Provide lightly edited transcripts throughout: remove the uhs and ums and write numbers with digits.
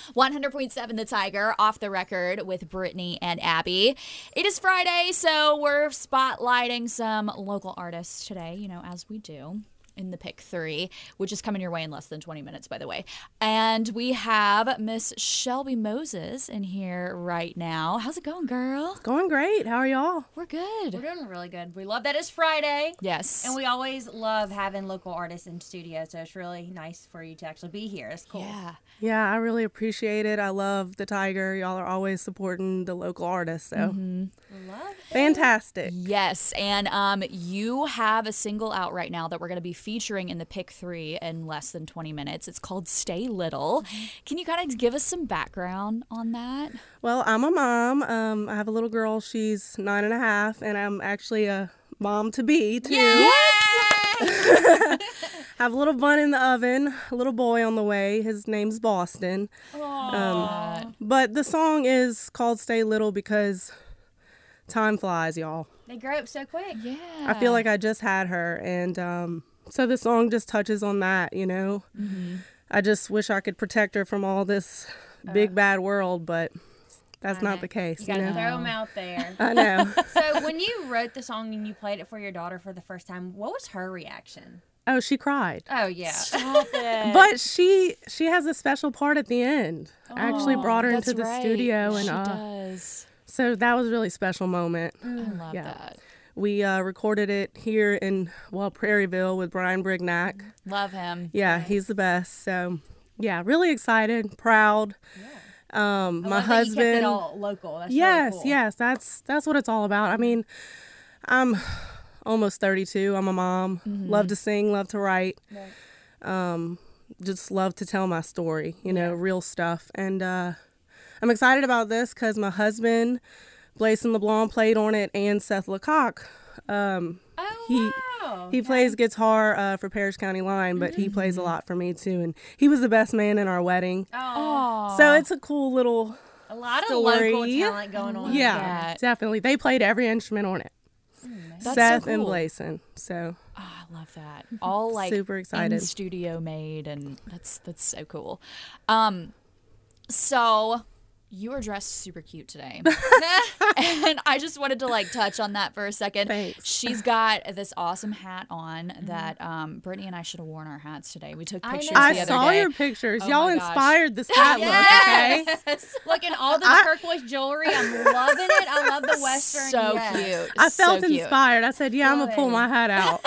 100.7 The Tiger, Off the Record with Brittany and Abby. It is Friday, so we're spotlighting some local artists today, as we do in the Pick 3, which is coming your way in less than 20 minutes, by the way. And we have Miss Shelby Moses in here right now. How's it going, girl? It's going great. How are y'all? We're good. We're doing really good. We love that it's Friday. Yes. And we always love having local artists in studio, so it's really nice for you to actually be here. It's cool. Yeah, I really appreciate it. I love the Tiger. Y'all are always supporting the local artists, so Love it. fantastic. Yes, and you have a single out right now that we're going to be featuring in the Pick 3 in less than 20 minutes. It's called Stay Little. Can you kind of give us some background on that? Well, I'm a mom. I have a little girl. She's 9.5, and I'm actually a mom-to-be, too. Yes! Have a little bun in the oven, a little boy on the way. His name's Boston. But the song is called Stay Little because time flies, y'all. They grow up so quick. Yeah. I feel like I just had her, and so the song just touches on that, I just wish I could protect her from all this big bad world, but that's not the case. You gotta throw them out there. I know. So when you wrote the song and you played it for your daughter for the first time, what was her reaction? Oh, she cried. Oh yeah. Stop it. But she has a special part at the end. I actually brought her into the That's right. studio, and she does. so that was a really special moment. I love yeah. that. We recorded it here in Prairieville with Brian Brignac. Love him. Yeah, he's the best. So yeah, really excited, proud. I My love that you kept husband. it all local. That's Yes, really cool. yes, that's what it's all about. I mean, I'm almost 32. I'm a mom. Love to sing, love to write. Right. Just love to tell my story, real stuff. And I'm excited about this because my husband, Blason LeBlanc, played on it, and Seth Lecoq. Wow. He plays guitar for Parish County Line, but he plays a lot for me too. And he was the best man in our wedding. Oh. So it's a cool little A lot of story. local talent going on. Yeah, that. definitely. They played every instrument on it. That's Seth so and cool. Blason. So Oh, I love that. All like Super excited. in studio made, and that's so cool. So you were dressed super cute today. And I just wanted to touch on that for a second. Thanks. She's got this awesome hat on that Brittany and I should have worn our hats today. We took I pictures know. the I other saw day. your pictures. Oh Y'all my gosh. inspired this hat look, okay? Yes. Look, and all the turquoise jewelry. I'm loving it. I love the Western. So yes. cute. I felt so cute. inspired. I said, yeah, I'm going to pull Good. my hat out.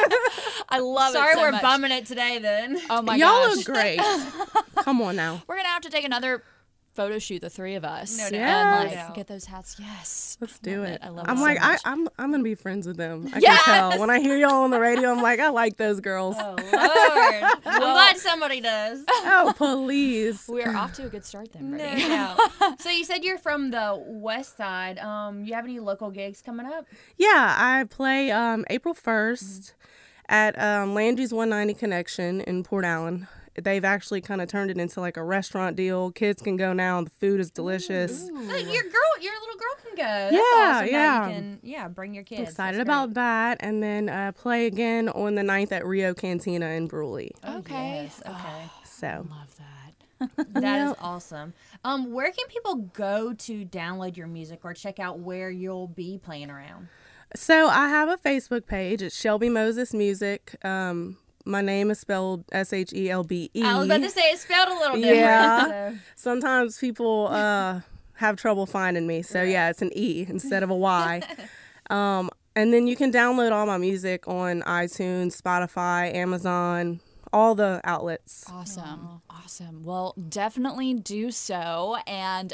I love Sorry, it so we're much. bumming it today then. Oh my Y'all gosh. look great. Come on now. We're going to have to take another photo shoot, the three of us. No doubt. And Yes. get those hats. Yes. Let's do Love it. I love I'm it like, so much. I'm going to be friends with them. I Yes! can tell. When I hear y'all on the radio, I'm like, I like those girls. Oh, Lord. I'm glad somebody does. Oh, please. We're off to a good start then, Brittany. No. So you said you're from the West Side. You have any local gigs coming up? Yeah, I play April 1st at Landry's 190 Connection in Port Allen. They've actually kind of turned it into like a restaurant deal. Kids can go now, and the food is delicious. Your little girl can go. That's Yeah, awesome. yeah. That you can, bring your kids. Excited That's about that. And then play again on the 9th at Rio Cantina in Bruley. great. Okay. Yes, okay. So Love that. That is awesome. Where can people go to download your music or check out where you'll be playing around? So I have a Facebook page. It's Shelby Moses Music. My name is spelled Shelbe. I was about to say it's spelled a little different. Yeah. so- Sometimes people have trouble finding me. So yeah, it's an E instead of a Y. And then you can download all my music on iTunes, Spotify, Amazon, all the outlets. Awesome. Awesome. Well, definitely do so. And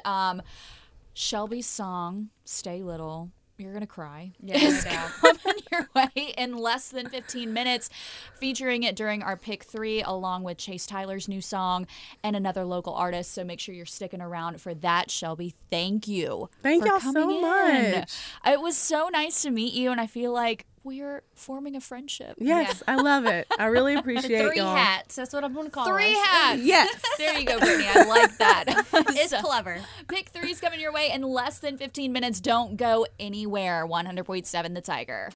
Shelby's song, Stay Little, you're going to cry. Yeah, no is doubt. coming your way in less than 15 minutes, featuring it during our Pick 3, along with Chase Tyler's new song and another local artist. So make sure you're sticking around for that, Shelby. Thank you. Thank for y'all coming so in. much. It was so nice to meet you, and I feel like we're forming a friendship. Yes, I love it. I really appreciate Three y'all. hats. That's what I'm going to call Three us. hats. Yes. There you go, Brittany. I like that. It's So, clever. Pick 3's coming your way in less than 15 minutes. Don't go anywhere. 100.7 The Tiger.